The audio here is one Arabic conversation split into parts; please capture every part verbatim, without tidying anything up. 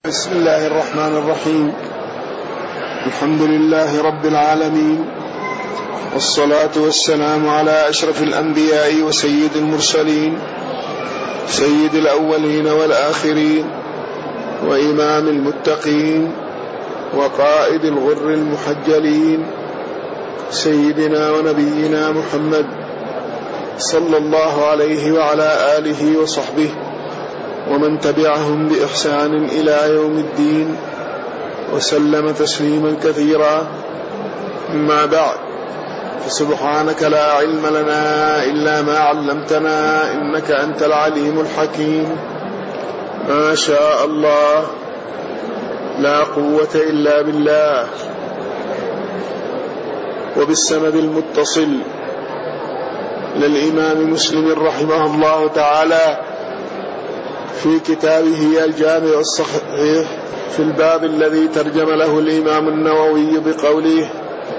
بسم الله الرحمن الرحيم. الحمد لله رب العالمين، والصلاة والسلام على أشرف الأنبياء وسيد المرسلين، سيد الأولين والآخرين، وإمام المتقين، وقائد الغر المحجلين، سيدنا ونبينا محمد صلى الله عليه وعلى آله وصحبه ومن تبعهم بإحسان إلى يوم الدين، وسلم تسليما كثيرا. أما بعد، فسبحانك لا علم لنا إلا ما علمتنا، إنك أنت العليم الحكيم. ما شاء الله، لا قوة إلا بالله. وبالسند المتصل للإمام مسلم رحمه الله تعالى في كتابه الجامع الصحيح في الباب الذي ترجم له الإمام النووي بقوله: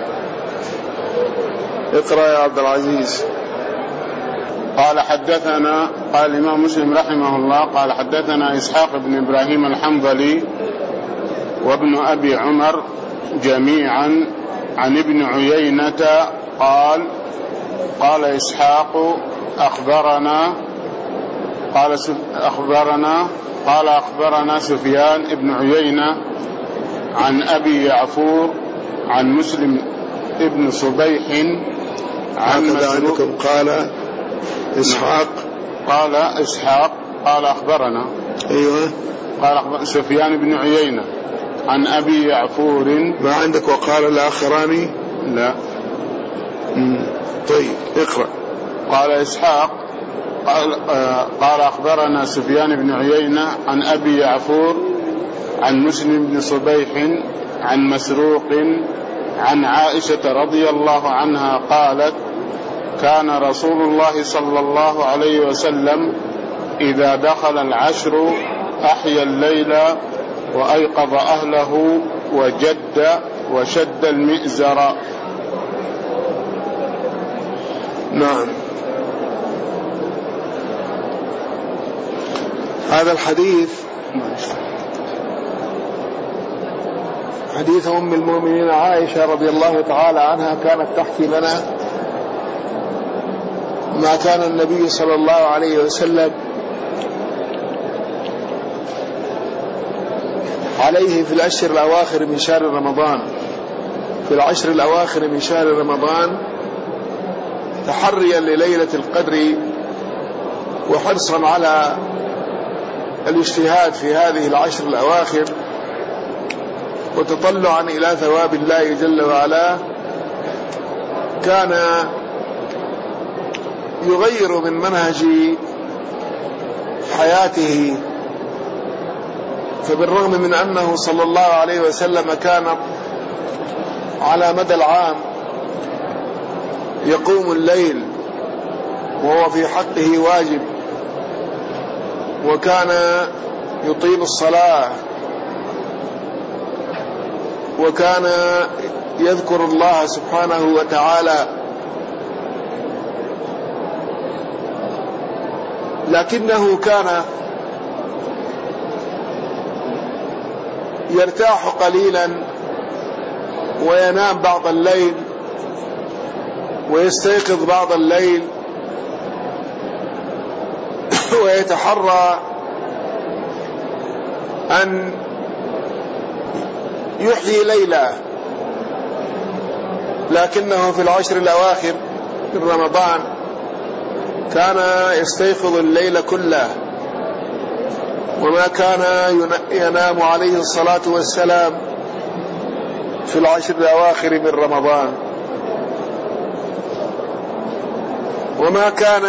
اقرأ يا عبد العزيز. قال حدثنا قال الإمام مسلم رحمه الله قال حدثنا إسحاق بن إبراهيم الحنظلي وابن أبي عمر جميعا عن ابن عيينة قال قال إسحاق أخبرنا قال أخبرنا قال أخبرنا سفيان بن عيينة عن أبي يعفور عن مسلم ابن صبيح عن مسروق. قال إسحاق قال إسحاق قال أخبرنا أيوة قال أخبر سفيان بن عيينة عن أبي يعفور. ما عندك وقال الآخران؟ لا. مم. طيب اقرأ. قال إسحاق قال, قال أخبرنا سفيان بن عيينة عن أبي يعفور عن مسلم بن صبيح عن مسروق عن عائشة رضي الله عنها قالت: كان رسول الله صلى الله عليه وسلم إذا دخل العشر أحيا الليل وأيقظ أهله وجد وشد المئزر. نعم. هذا الحديث حديث أم المؤمنين عائشة رضي الله تعالى عنها، كانت تحكي لنا ما كان النبي صلى الله عليه وسلم عليه في العشر الأواخر من شهر رمضان في العشر الأواخر من شهر رمضان تحريا لليلة القدر وحرصا على الاجتهاد في هذه العشر الأواخر وتطلعا إلى ثواب الله جل وعلا، كان يغير من منهج حياته. فبالرغم من أنه صلى الله عليه وسلم كان على مدى العام يقوم الليل وهو في حقه واجب، وكان يطيل الصلاة، وكان يذكر الله سبحانه وتعالى، لكنه كان يرتاح قليلا وينام بعض الليل ويستيقظ بعض الليل ويتحرى أن يحيي ليلة، لكنه في العشر الأواخر من رمضان كان يستيقظ الليل كله، وما كان ينام عليه الصلاة والسلام في العشر الأواخر من رمضان، وما كان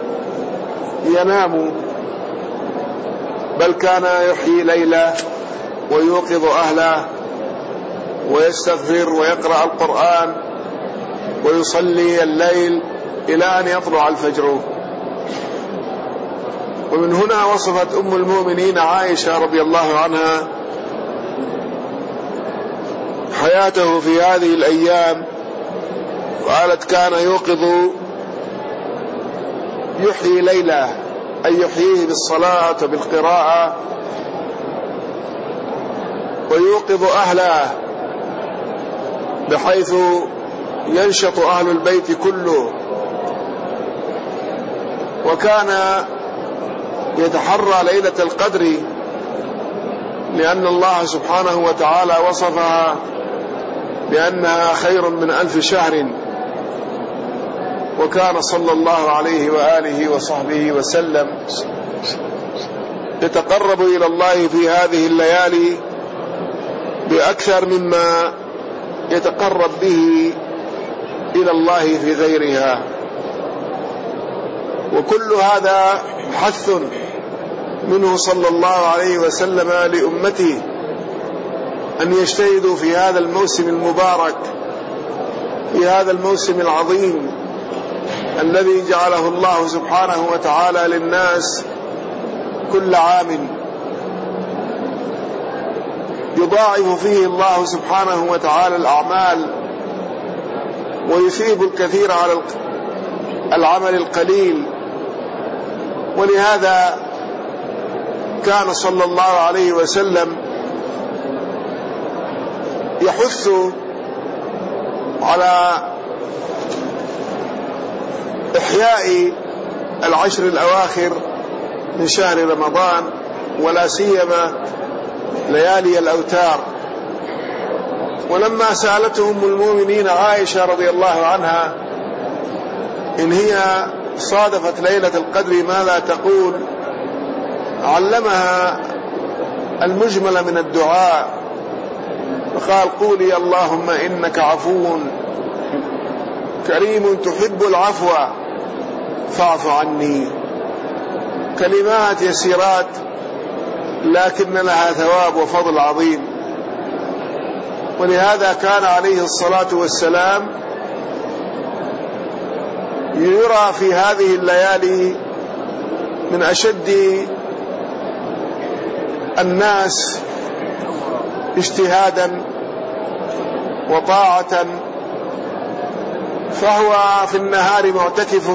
ينام بل كان يحيي ليله ويوقظ أهله ويستغفر ويقرأ القرآن ويصلي الليل إلى أن يطلع الفجر. ومن هنا وصفت أم المؤمنين عائشة رضي الله عنها حياته في هذه الأيام، قالت: كان يوقظ يحيي ليله، أي يحييه بالصلاة وبالقراءة ويوقظ أهله بحيث ينشط أهل البيت كله. وكان يتحرى ليلة القدر لأن الله سبحانه وتعالى وصفها بأنها خير من ألف شهر. وكان صلى الله عليه وآله وصحبه وسلم يتقرب إلى الله في هذه الليالي بأكثر مما يتقرب به إلى الله في غيرها. وكل هذا حث منه صلى الله عليه وسلم لأمته أن يجتهدوا في هذا الموسم المبارك، في هذا الموسم العظيم الذي جعله الله سبحانه وتعالى للناس كل عام، يضاعف فيه الله سبحانه وتعالى الأعمال ويثيب الكثير على العمل القليل. ولهذا كان صلى الله عليه وسلم يحث على إحياء العشر الأواخر من شهر رمضان، ولا سيما ليالي الأوتار. ولما سألته أم المؤمنين عائشة رضي الله عنها إن هي صادفت ليلة القدر ماذا تقول، علمها المجمل من الدعاء فقال: قولي اللهم إنك عفو كريم تحب العفو فاعف عني. كلمات يسيرات لكن لها ثواب وفضل عظيم. ولهذا كان عليه الصلاة والسلام يرى في هذه الليالي من أشد الناس اجتهادا وطاعة، فهو في النهار معتكف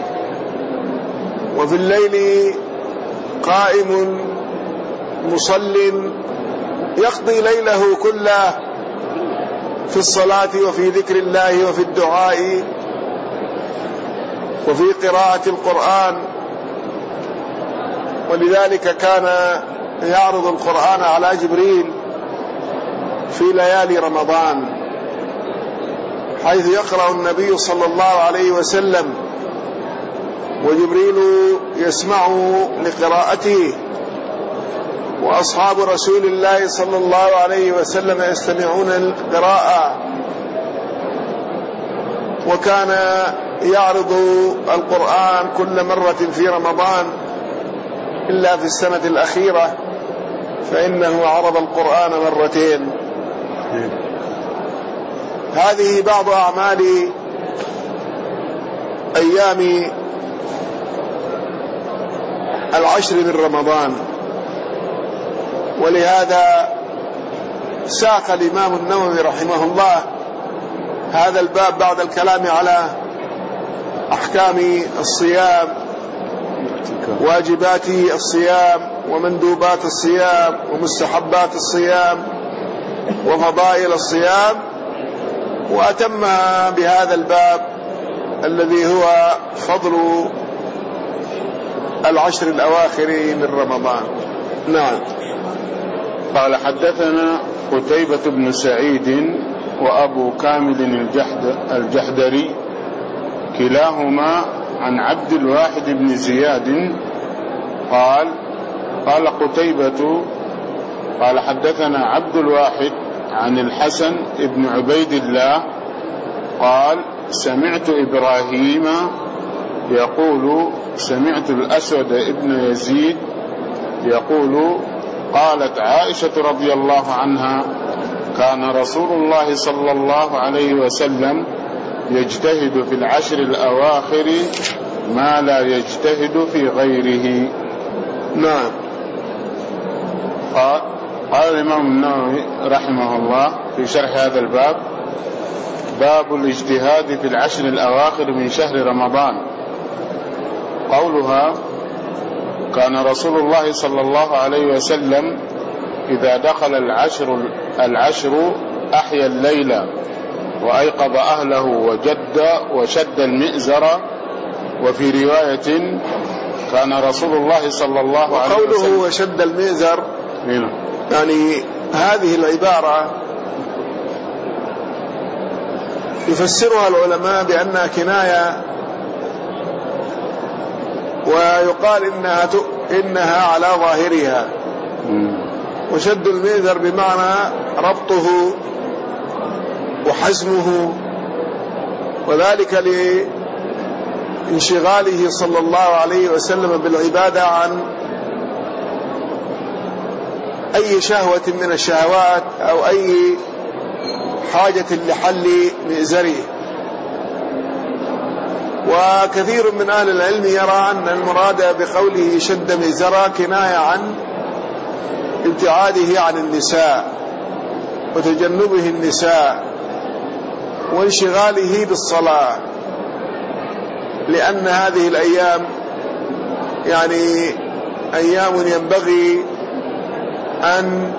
وفي الليل قائم مصل، يقضي ليله كله في الصلاة وفي ذكر الله وفي الدعاء وفي قراءة القرآن. ولذلك كان يعرض القرآن على جبريل في ليالي رمضان، حيث يقرأ النبي صلى الله عليه وسلم وجبريل يسمع لقراءته، وأصحاب رسول الله صلى الله عليه وسلم يستمعون القراءة. وكان يعرض القرآن كل مرة في رمضان إلا في السنة الأخيرة فإنه عرض القرآن مرتين. هذه بعض أعمال أيام العشر من رمضان. ولهذا ساق الإمام النووي رحمه الله هذا الباب بعد الكلام على أحكام الصيام، واجبات الصيام ومندوبات الصيام ومستحبات الصيام وفضائل الصيام، وأتمها بهذا الباب الذي هو فضل العشر الأواخر من رمضان. نعم. قال: حدثنا قتيبة بن سعيد وأبو كامل الجحد الجحدري كلاهما عن عبد الواحد بن زياد قال: قال قتيبة قال: حدثنا عبد الواحد عن الحسن بن عبيد الله قال: سمعت إبراهيم يقول: سمعت الأسود بن يزيد يقول: قالت عائشة رضي الله عنها: كان رسول الله صلى الله عليه وسلم يجتهد في العشر الأواخر ما لا يجتهد في غيره. نعم. قال, قال الإمام النووي رحمه الله في شرح هذا الباب: باب الاجتهاد في العشر الأواخر من شهر رمضان. قولها: كان رسول الله صلى الله عليه وسلم إذا دخل العشر العشر أحيا الليل وأيقظ أهله وجد وشد المئزر. وفي رواية كان رسول الله صلى الله عليه وسلم وقوله وشد المئزر يعني هذه العبارة يفسرها العلماء بأنها كناية، ويقال إنها, إنها على ظاهرها. وشد المئزر بمعنى ربطه وحزمه، وذلك لانشغاله صلى الله عليه وسلم بالعبادة عن أي شهوة من الشهوات أو أي حاجة لحل مئزره. وكثير من أهل العلم يرى أن المراد بقوله شد مئزرا كناية عن ابتعاده عن النساء وتجنبه النساء وانشغاله بالصلاة، لأن هذه الأيام يعني أيام ينبغي أن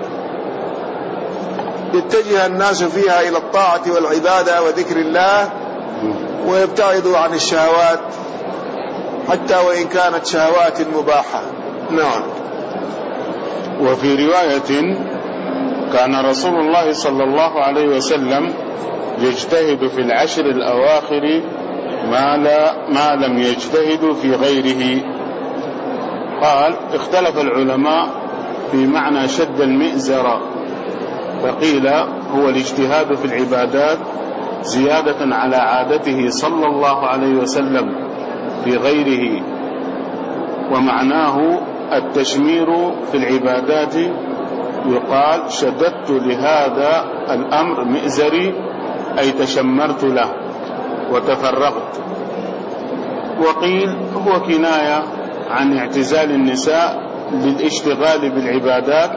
يتجه الناس فيها إلى الطاعة والعبادة وذكر الله، ويبتعدوا عن الشهوات حتى وإن كانت شهوات مباحة. نعم. وفي رواية كان رسول الله صلى الله عليه وسلم يجتهد في العشر الأواخر ما, لا ما لم يجتهد في غيره. قال اختلف العلماء في معنى شد المئزر، فقيل هو الاجتهاد في العبادات زيادة على عادته صلى الله عليه وسلم في غيره، ومعناه التشمير في العبادات. يقال شددت لهذا الأمر مئزري أي تشمرت له وتفرغت. وقيل هو كناية عن اعتزال النساء للاشتغال بالعبادات.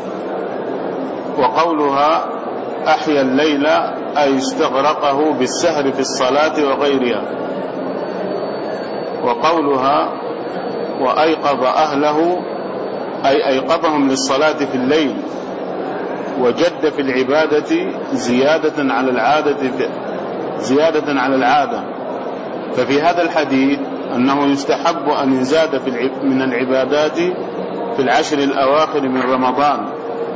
وقولها أحيا الليل أي استغرقه بالسهر في الصلاة وغيرها. وقولها وأيقظ أهله أي أيقظهم للصلاة في الليل. وجد في العبادة زيادة على العادة زيادة على العادة. ففي هذا الحديث أنه يستحب أن يزاد في من العبادات في العشر الأواخر من رمضان،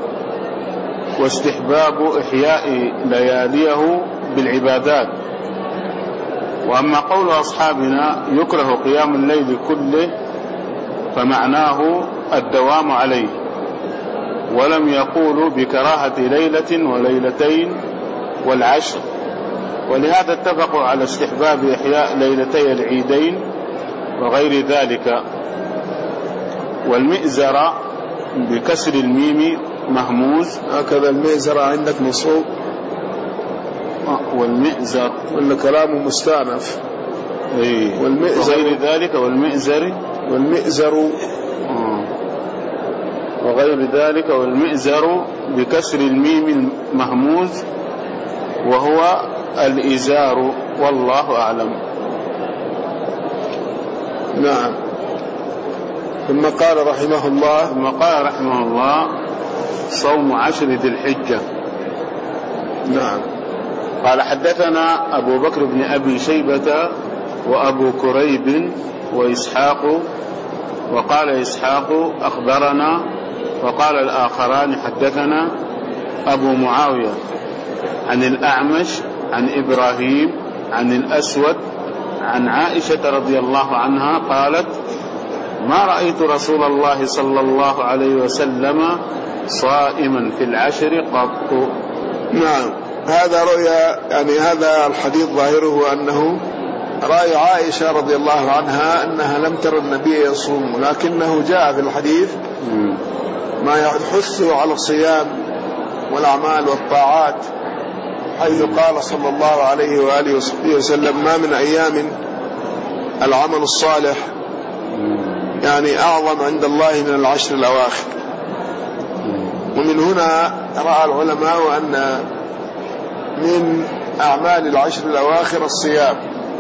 واستحباب إحياء لياليه بالعبادات. وأما قول أصحابنا يكره قيام الليل كله فمعناه الدوام عليه، ولم يقولوا بكراهة ليلة وليلتين والعشر. ولهذا اتفقوا على استحباب إحياء ليلتي العيدين وغير ذلك. والمئزر بكسر الميم مهموز. هكذا المئزر عندك مصروف والمئزر ولا كلامه مستأنف. إيه. والمئزر وغير ذلك والمئزر والمئزر آه. وغير ذلك والمئزر بكسر الميم المهموز وهو الإزار، والله أعلم. نعم. ثم قال رحمه الله ثم قال رحمه الله صوم عشر ذي الحجة. نعم. قال حدثنا أبو بكر بن أبي شيبة وأبو كريب وإسحاق. وقال إسحاق أخبرنا، وقال الآخران حدثنا أبو معاوية عن الأعمش عن إبراهيم عن الأسود عن عائشة رضي الله عنها قالت ما رأيت رسول الله صلى الله عليه وسلم صائما في العشر قط. نعم. هذا رؤيا يعني هذا الحديث ظاهره أنه رأي عائشة رضي الله عنها أنها لم تر النبي يصوم، لكنه جاء في الحديث ما يحث على الصيام والأعمال والطاعات، حيث قال صلى الله عليه وآله وصحبه وسلم ما من أيام العمل الصالح يعني أعظم عند الله من العشر الأواخر. ومن هنا رأى العلماء أن من أعمال العشر الأواخر الصيام.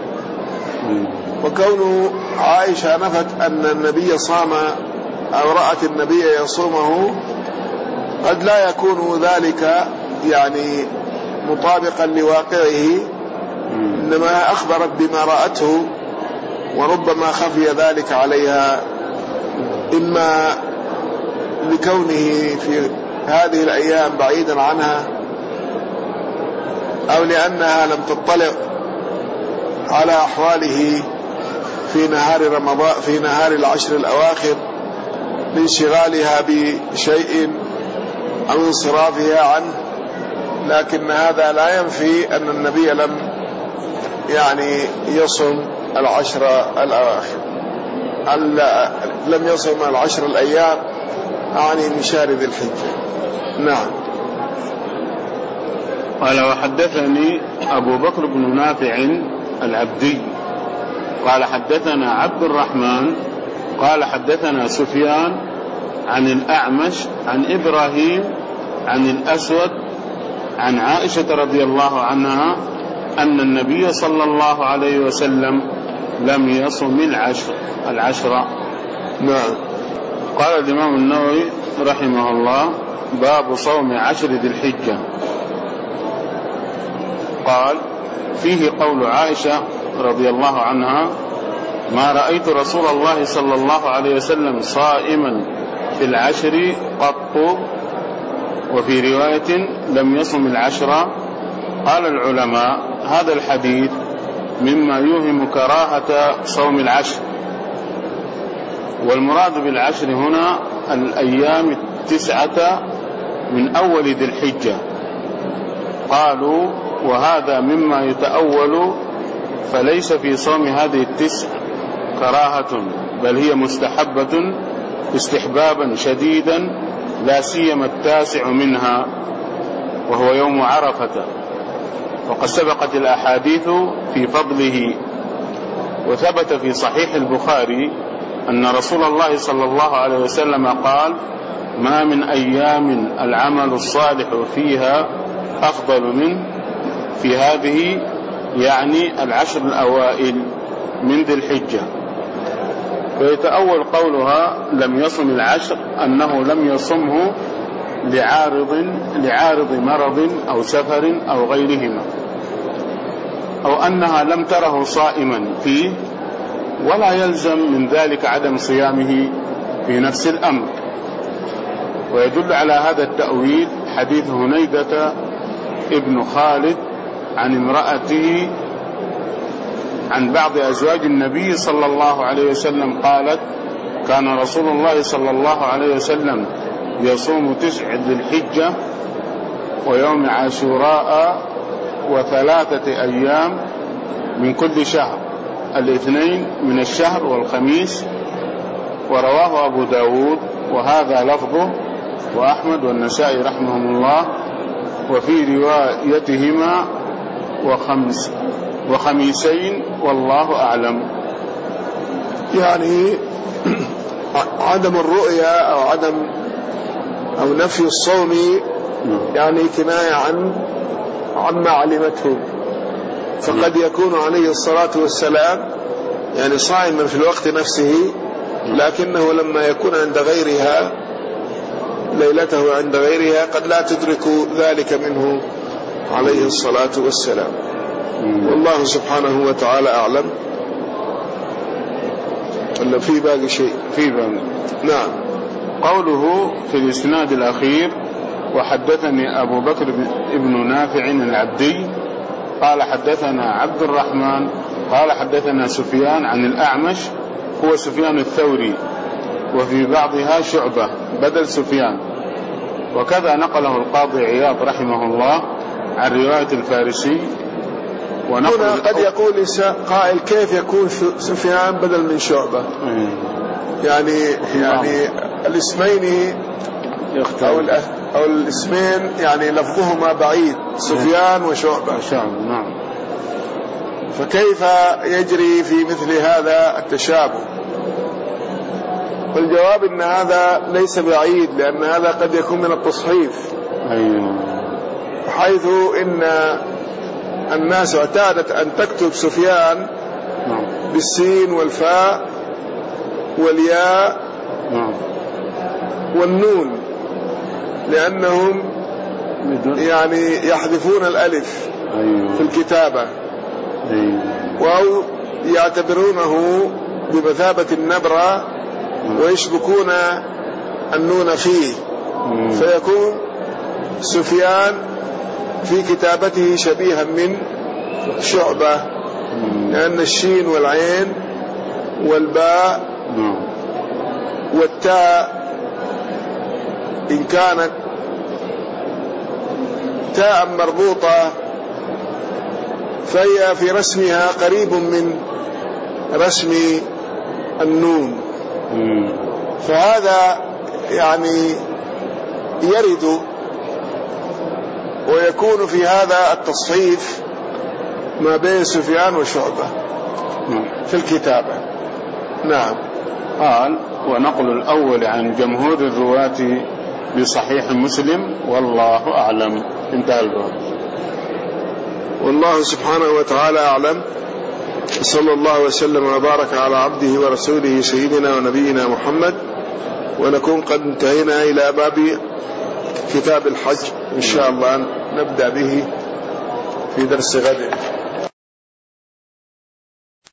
وكون عائشة نفت أن النبي صام أو رأت النبي يصومه قد لا يكون ذلك يعني مطابقا لواقعه، إنما أخبرت بما رأته، وربما خفي ذلك عليها إما لكونه في هذه الأيام بعيدا عنها، أو لأنها لم تطلع على أحواله في نهار رمضان في نهار العشر الأواخر لانشغالها بشيء أو انصرافها عنه. لكن هذا لا ينفي أن النبي لم يعني يصم العشر الأواخر، لم يصم العشر الأيام أعني من شهر ذي الحجة. نعم. قال وحدثني أبو بكر بن نافع العبدي قال حدثنا عبد الرحمن قال حدثنا سفيان عن الأعمش عن إبراهيم عن الأسود عن عائشة رضي الله عنها أن النبي صلى الله عليه وسلم لم يصم العشر العشر نعم. قال الإمام النووي رحمه الله باب صوم عشر ذي الحجة. قال فيه قول عائشة رضي الله عنها ما رأيت رسول الله صلى الله عليه وسلم صائما في العشر قط، وفي رواية لم يصم العشر. قال العلماء هذا الحديث مما يوهم كراهة صوم العشر، والمراد بالعشر هنا الأيام التسعة من أول ذي الحجة. قالوا وهذا مما يتأول، فليس في صوم هذه التسع كراهة، بل هي مستحبة استحبابا شديدا، لا سيما التاسع منها وهو يوم عرفة، وقد سبقت الأحاديث في فضله. وثبت في صحيح البخاري أن رسول الله صلى الله عليه وسلم قال ما من أيام العمل الصالح فيها أفضل من في هذه، يعني العشر الأوائل من ذي الحجة. ويتأول قولها لم يصم العشر أنه لم يصمه لعارض لعارض مرض أو سفر أو غيرهما، أو أنها لم تره صائما فيه، ولا يلزم من ذلك عدم صيامه في نفس الأمر. ويدل على هذا التأويل حديث هنيدة ابن خالد عن امرأته عن بعض أزواج النبي صلى الله عليه وسلم قالت كان رسول الله صلى الله عليه وسلم يصوم تسع ذي الحجة ويوم عاشوراء وثلاثة أيام من كل شهر، الاثنين من الشهر والخميس. ورواه أبو داود وهذا لفظه وأحمد والنسائي رحمهم الله، وفي روايتهما وخمس وخميسين والله أعلم. يعني عدم الرؤية أو عدم أو نفي الصوم يعني كناية عن عما علمته، فقد يكون عليه الصلاة والسلام يعني صائما في الوقت نفسه، لكنه لما يكون عند غيرها ليلته عند غيرها قد لا تدرك ذلك منه عليه الصلاة والسلام. والله سبحانه وتعالى أعلم. ولا في باقي شيء؟ في باقي. نعم. قوله في الإسناد الأخير وحدثني أبو بكر ابن نافع العبدي قال حدثنا عبد الرحمن قال حدثنا سفيان عن الأعمش هو سفيان الثوري، وفي بعضها شعبة بدل سفيان. وكذا نقله القاضي عياض رحمه الله عن رواية الفارسي. هنا قد يقول قائل كيف يكون سفيان بدل من شعبة؟ يعني يعني الاسمين أو, أو الاسمين يعني لفظهما بعيد، سفيان وشعبة. نعم. فكيف يجري في مثل هذا التشابه؟ والجواب ان هذا ليس بعيد، لأن هذا قد يكون من التصحيف، حيث إن الناس اعتادت أن تكتب سفيان بالسين والفاء والياء والنون، لأنهم يعني يحذفون الألف في الكتابة، أو يعتبرونه بمثابة النبرة ويشبكون النون فيه، فيكون سفيان في كتابته شبيها من شعبة، لأن الشين والعين والباء والتاء إن كانت تاء مربوطة فهي في رسمها قريب من رسم النون، فهذا يعني يرد ويكون في هذا التصحيف ما بين سفيان وشعبة في الكتابة. نعم. قال: ونقل الأول عن جمهور الرواة بصحيح مسلم والله أعلم. انتهى الباب. والله سبحانه وتعالى أعلم، صلى الله وسلم وبارك على عبده ورسوله سيدنا ونبينا محمد. ونكون قد انتهينا إلى باب كتاب الحج، إن شاء الله نبدأ به في درس غد.